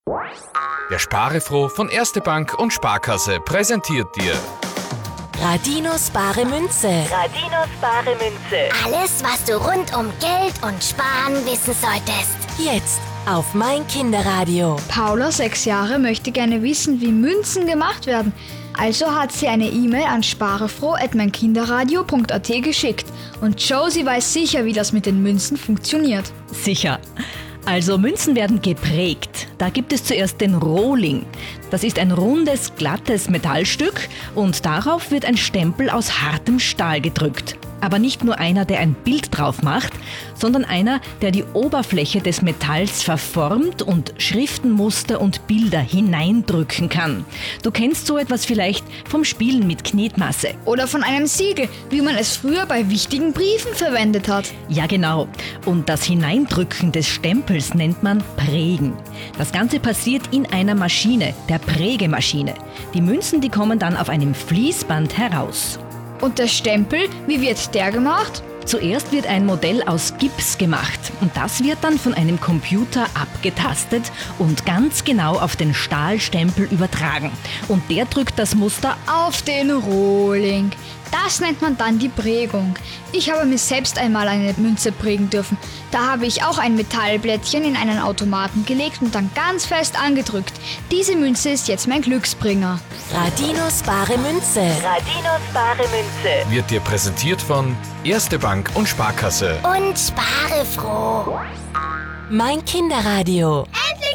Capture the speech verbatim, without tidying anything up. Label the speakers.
Speaker 1: Der Sparefroh von Erste Bank und Sparkasse präsentiert dir
Speaker 2: Radinos bare Münze.
Speaker 3: Radinos bare Münze.
Speaker 4: Alles, was du rund um Geld und Sparen wissen solltest.
Speaker 2: Jetzt auf mein Kinderradio.
Speaker 5: Paula, sechs Jahre, möchte gerne wissen, wie Münzen gemacht werden. Also hat sie eine E-Mail an sparefroh at meinkinderradio punkt at geschickt. Und Josie weiß sicher, wie das mit den Münzen funktioniert.
Speaker 6: Sicher. Also Münzen werden geprägt. Da gibt es zuerst den Rohling. Das ist ein rundes, glattes Metallstück und darauf wird ein Stempel aus hartem Stahl gedrückt. Aber nicht nur einer, der ein Bild drauf macht, sondern einer, der die Oberfläche des Metalls verformt und Schriftenmuster und Bilder hineindrücken kann. Du kennst so etwas vielleicht vom Spielen mit Knetmasse.
Speaker 5: Oder von einem Siegel, wie man es früher bei wichtigen Briefen verwendet hat.
Speaker 6: Ja, genau. Und das Hineindrücken des Stempels nennt man Prägen. Das Ganze passiert in einer Maschine, der Prägemaschine. Die Münzen, die kommen dann auf einem Fließband heraus.
Speaker 5: Und der Stempel, wie wird der gemacht?
Speaker 6: Zuerst wird ein Modell aus Gips gemacht und das wird dann von einem Computer abgetastet und ganz genau auf den Stahlstempel übertragen. Und der drückt das Muster
Speaker 5: Auf den Rohling. Das nennt man dann die Prägung. Ich habe mir selbst einmal eine Münze prägen dürfen. Da habe ich auch ein Metallblättchen in einen Automaten gelegt und dann ganz fest angedrückt. Diese Münze ist jetzt mein Glücksbringer.
Speaker 2: Radinos bare Münze.
Speaker 3: Radinos bare Münze.
Speaker 1: wird dir präsentiert von Erste Bank und Sparkasse.
Speaker 4: Und spare froh.
Speaker 2: Mein Kinderradio.
Speaker 4: Endlich